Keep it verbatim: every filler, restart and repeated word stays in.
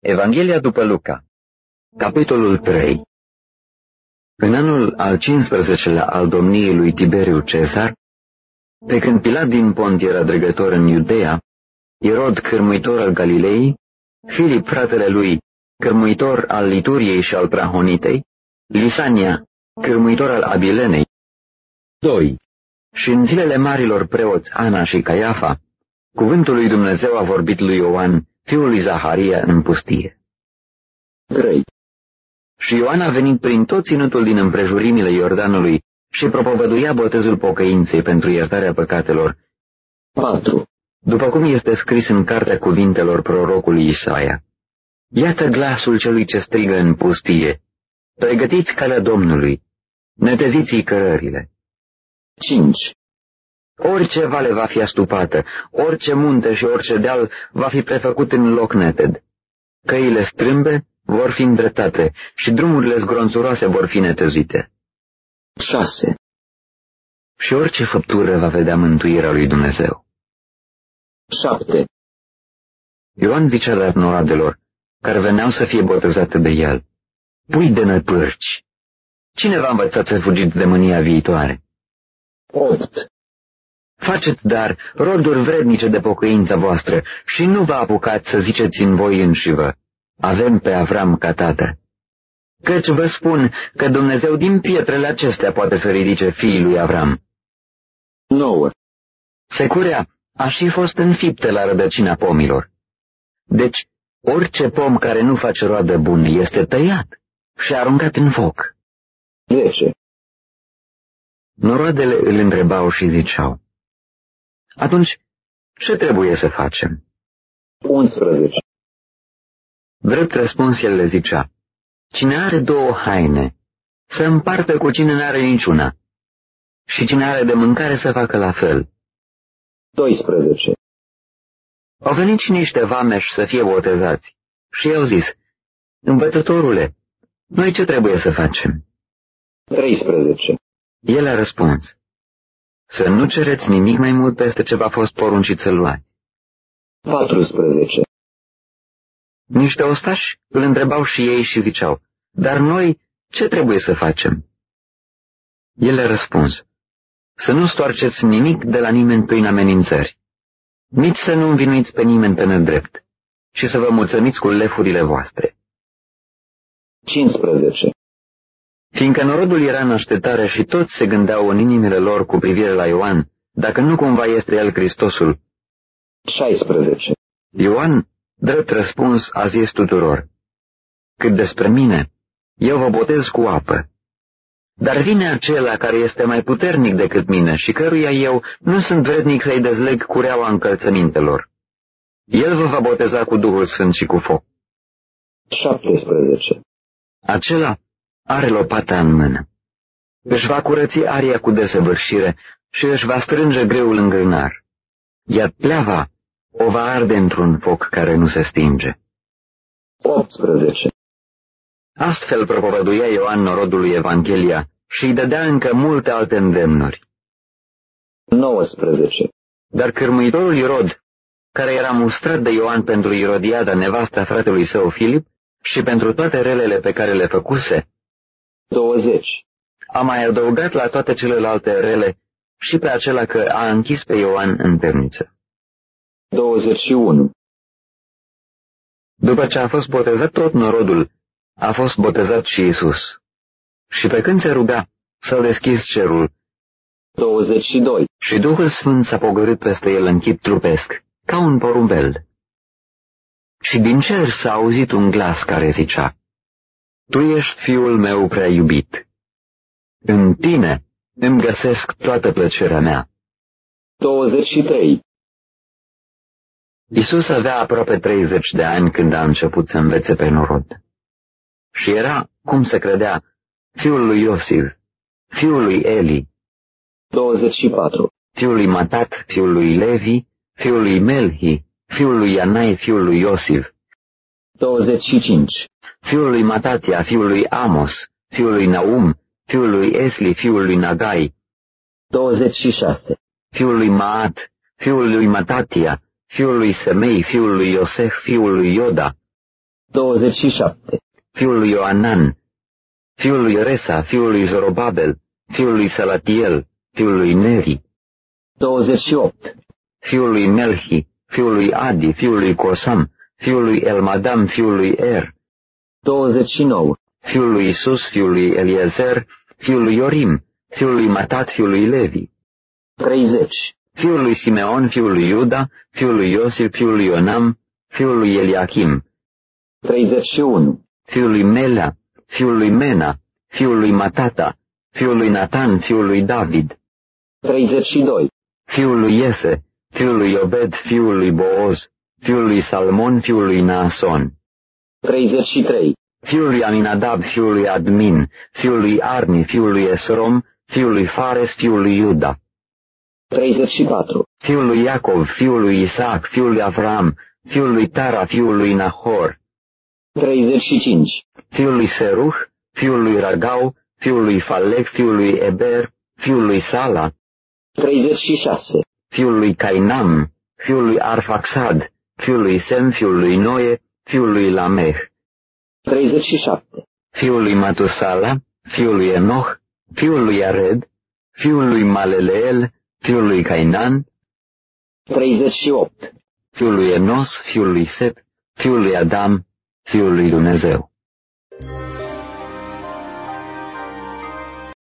Evanghelia după Luca, capitolul trei. În anul al cincisprezecelea al domniei lui Tiberiu Cezar, pe când Pilat din Pont era dregător în Iudeea, Irod, cârmuitor al Galilei, Filip, fratele lui, cârmuitor al Lituriei și al Trahonitei, Lisania, cârmuitor al Abilenei, doi. Și în zilele marilor preoți Ana și Caiafa, cuvântul lui Dumnezeu a vorbit lui Ioan, fiul lui Zaharia, în pustie. trei. Și Ioan a venit prin tot ținutul din împrejurimile Iordanului și propovăduia botezul pocăinței pentru iertarea păcatelor. patru. După cum este scris în cartea cuvintelor prorocului Isaia: Iată glasul celui ce strigă în pustie, pregătiți calea Domnului, neteziți-i cărările. cinci. Orice vale va fi astupată, orice munte și orice deal va fi prefăcut în loc neted. Căile strâmbe vor fi îndreptate și drumurile zgronțuroase vor fi netezite. șase. Și orice făptură va vedea mântuirea lui Dumnezeu. șapte. Ioan zicea la noroadelor, care veneau să fie botezate de el: Pui de năpârci! Cine v-a învățat să fugiți de mânia viitoare? opt. Faceți dar roduri vrednice de pocăința voastră și nu vă apucați să ziceți în voi înșivă: Avem pe Avram ca tată. Căci vă spun că Dumnezeu din pietrele acestea poate să ridice fiii lui Avram. nouă. Securea a și fost înfiptă la rădăcina pomilor. Deci, orice pom care nu face roadă bună este tăiat și aruncat în foc. zece. Noroadele îl întrebau și ziceau: Atunci, ce trebuie să facem? unsprezece. Drept răspuns el le zicea: Cine are două haine, să împartă cu cine n-are niciuna, și cine are de mâncare să facă la fel. doisprezece. Au venit și niște vameși să fie botezați și i-au zis: Învățătorule, noi ce trebuie să facem? treisprezece. El a răspuns: Să nu cereți nimic mai mult peste ce v-a fost poruncit să luați. patrusprezece. Niște ostași îl întrebau și ei și ziceau: Dar noi ce trebuie să facem? El a răspuns: Să nu stoarceți nimic de la nimeni prin amenințări, nici să nu învinuiți pe nimeni pe nedrept, și să vă mulțumiți cu lefurile voastre. cincisprezece. Fiindcă norodul era în așteptare și toți se gândeau în inimile lor cu privire la Ioan, dacă nu cumva este el Hristosul. șaisprezece. Ioan, drept răspuns, a zis tuturor: Cât despre mine, eu vă botez cu apă. Dar vine acela care este mai puternic decât mine și căruia eu nu sunt vrednic să-i dezleg cureaua încălțămintelor. El vă va boteza cu Duhul Sfânt și cu foc. șaptesprezece. Acela are lopata în mână. Își va curăți aria cu desăvârșire și își va strânge greul în grânar, iar pleava o va arde într-un foc care nu se stinge. optsprezece. Astfel propovăduia Ioan norodului Evanghelia și îi dădea încă multe alte îndemnuri. nouăsprezece. Dar cârmuitorul Irod, care era mustrat de Ioan pentru Irodiada, nevasta fratelui său Filip, și pentru toate relele pe care le făcuse, douăzeci. A mai adăugat la toate celelalte rele și pe acela că a închis pe Ioan în temniță. douăzeci și unu. După ce a fost botezat tot norodul, a fost botezat și Iisus. Și pe când se ruga, s-a deschis cerul. douăzeci și doi. Și Duhul Sfânt s-a pogorât peste el în chip trupesc, ca un porumbel. Și din cer s-a auzit un glas care zicea: Tu ești Fiul meu prea iubit. În tine îmi găsesc toată plăcerea mea. douăzeci și trei. Iisus avea aproape treizeci de ani când a început să învețe pe norod. Și era, cum se credea, fiul lui Iosif, fiul lui Eli, douăzeci și patru. Fiul lui Matat, fiul lui Levi, fiul lui Melhi, fiul lui Ianai, fiul lui Iosif, douăzeci și cinci. Fiul lui Matatia, fiul lui Amos, fiul lui Naum, fiul lui Esli, fiul lui Nagai, douăzeci și șase. Fiul lui Maat, fiul lui Matatia, fiul lui Semei, fiul lui Iosef, fiul lui Ioda, douăzeci și șapte. fiul lui Ioanan, fiul lui Resa, fiul lui Zorobabel, fiul lui Salatiel, fiul lui Neri, douăzeci și opt. fiul lui Melchi, fiul lui Adi, fiul lui Cosam, fiul lui Elmadam, fiul lui Er, douăzeci și nouă. fiul lui Isus, fiul lui Eliezer, fiul lui Iorim, fiul lui Matat, fiul lui Levi, treizeci. fiul lui Simeon, fiul lui Iuda, fiul lui Iosif, fiul lui Ionam, fiul lui Eliachim, treizeci și unu. fiul lui Melea, fiul lui Mena, fiul lui Matata, fiul lui Natan, fiul lui David, treizeci și doi. fiul lui Iese, fiul lui Obed, fiul lui Booz, fiul lui Salmon, fiul lui Naason, treizeci și trei. fiul lui Aminadab, fiul lui Admin, fiul lui Arni, fiul lui Esrom, fiul lui Fares, fiul lui Iuda, treizeci și patru. fiul lui Iacov, fiul lui Isaac, fiul lui Avram, fiul lui Tara, fiul lui Nahor, treizeci și cinci. fiul lui Seruh, fiul lui Ragau, fiul lui Falec, fiul lui Eber, fiul lui Sala, treizeci și șase. fiul lui Cainam, fiul lui Arfaxad, fiul lui Sem, fiul lui Noe, fiul lui Lameh, treizeci și șapte. fiul lui Matusala, fiul lui Enoch, fiul lui Ared, fiul lui Maleleel, fiul lui Cainan, treizeci și opt. fiul lui Enos, fiul lui Set, fiul lui Adam, fiul lui Dumnezeu.